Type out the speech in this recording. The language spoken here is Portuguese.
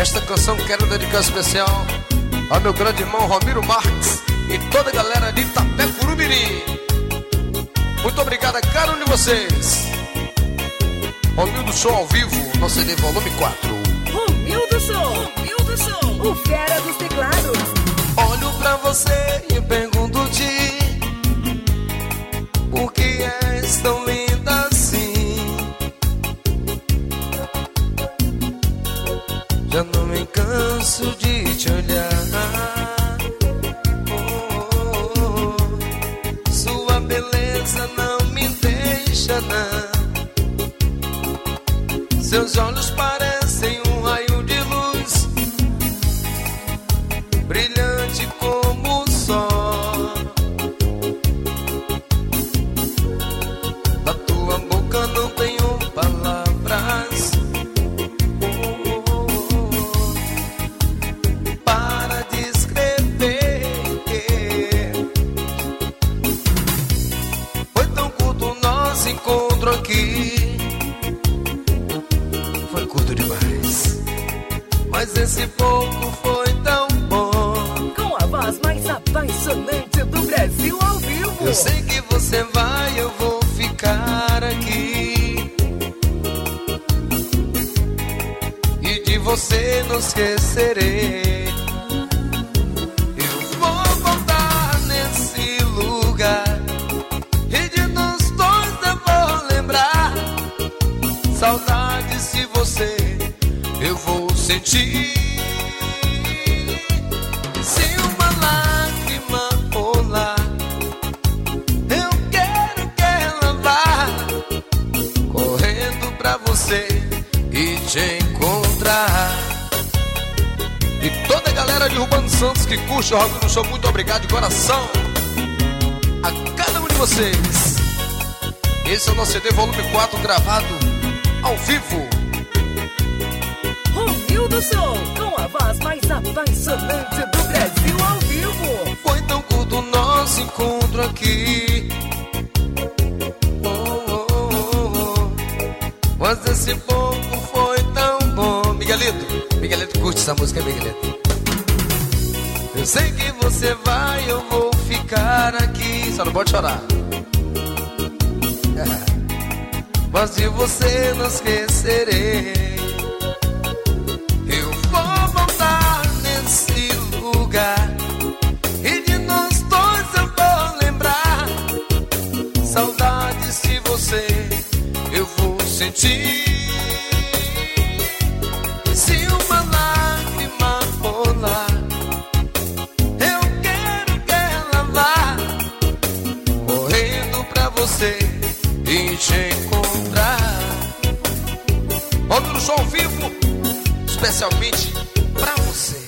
Esta canção quero dedicar especial ao meu grande irmão Romiro Marques e toda a galera de Itapecurubiri. Muito obrigado a cada um de vocês. Romildo Show ao vivo, no CD volume 4. Romildo Show, o fera dos teclados. Olho pra você e pergunto-te, por que és tão linda assim? Já não me canso de te olhar. Sua beleza não me deixa não. Seus olhos parecem um raio de luz, brilhante como o sol. Da tua boca não tenho palavras para descrever. Foi tão curto o nosso encontro aqui. Foi curto demais, mas esse pouco foi tão bom. Com a voz mais apaixonante do Brasil ao vivo. Eu sei que você vai, eu vou ficar aqui. E de você não esquecerei. Eu vou voltar nesse lugar e de nós dois eu vou lembrar. Saudades de você eu vou sentir. Se uma lágrima rolar, eu quero que ela vá correndo pra você e te encontrar. E toda a galera de Urbano Santos que curte o Rock no Show, muito obrigado de coração a cada um de vocês. Esse é o nosso CD volume 4 gravado ao vivo. Romildo Show, com a voz mais apaixonante do Brasil ao vivo. Foi tão curto o nosso encontro aqui. Mas esse pouco foi tão bom. Miguelito curte essa música, Miguelito. Eu sei que você vai, eu vou ficar aqui. Só não pode chorar. Mas de você não esquecerei. Eu vou voltar nesse lugar e de nós dois eu vou lembrar. Saudades de você eu vou sentir. Se uma lágrima rolar, eu quero que ela vá correndo pra você e te encontrar. Romildo Show ao vivo, especialmente pra você.